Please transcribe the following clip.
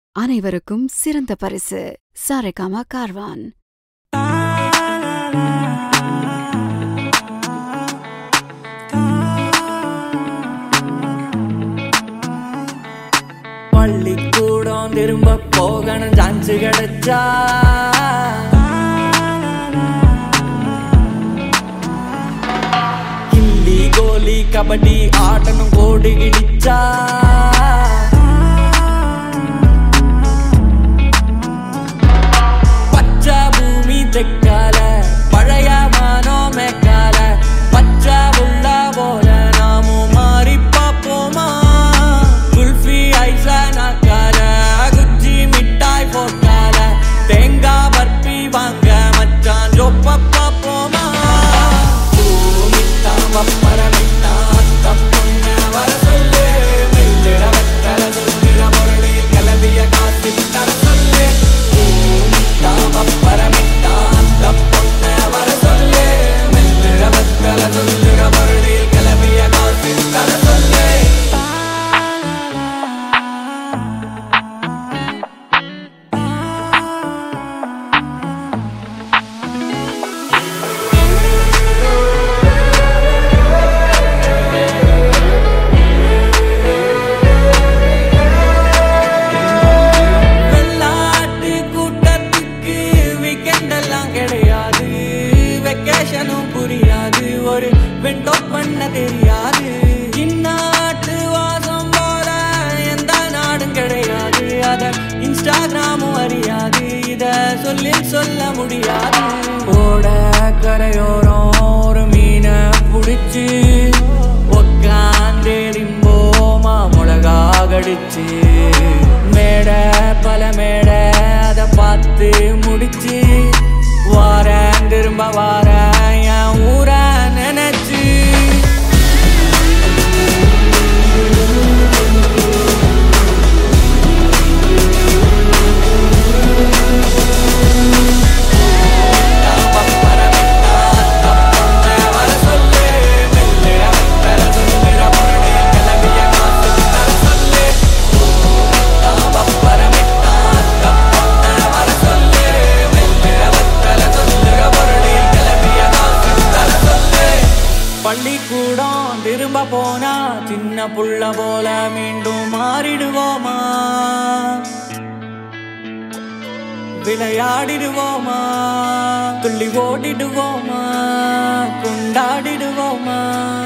அனைவருக்கும் சிறந்த பரிசு சாரேகாமா கார்வான். பள்ளிக்கூடம் திரும்ப போகணும் சான்ஸ் கிடைச்சா கில்லி கோலி கபடி ஆடணும் கோடி கிழிச்சா பச்சை பூமி தெக்கால பழைய மானோ மேக்கால பச்சை உள்ள போல நாமும் மாறி பார்ப்போமா குல்ஃபி ஐசா நாக்கால குச்சி மிட்டாய் போட்டால தேங்காய் பர்பி வாங்க மச்சான் ஜோப்ப பார்ப்போமா மிட்டா வப்பர மிட்டா தப்புங்க வர சொல்லு மெல்லிட வெத்தல சொல்லிட முரளி கலவிய காசி தர சொல்லு மிட்டா வப்பர மிட்டா தப்புங்க வர சொல்லு மெல்லிட வெத்தல சொல்லிட முரளி கலவிய காசி தர சொல்லு புரியாது ஒரு விண்டோ பண்ண தெரியாது இந்நாட்டு வாசம் போல எந்த நாடும் கிடையாது அத இன்ஸ்டாகிராமும் அறியாது இத சொல்லி சொல்ல முடியாது ஓட கரையோரம் ஒரு மீனை புடிச்சு உக்காந்தேரிம்போமா மிளகா கடிச்சு மேட பல மேட அத பார்த்து முடிச்சு வாரேன் திரும்ப வாரேன் என் ஊர நினைச்சு பள்ளிக்கூடம் திரும்ப போனா சின்ன புள்ள போல மீண்டும் மாறிடுவோமா விளையாடிடுவோமா துள்ளி ஓடிடுவோமா கொண்டாடிடுவோமா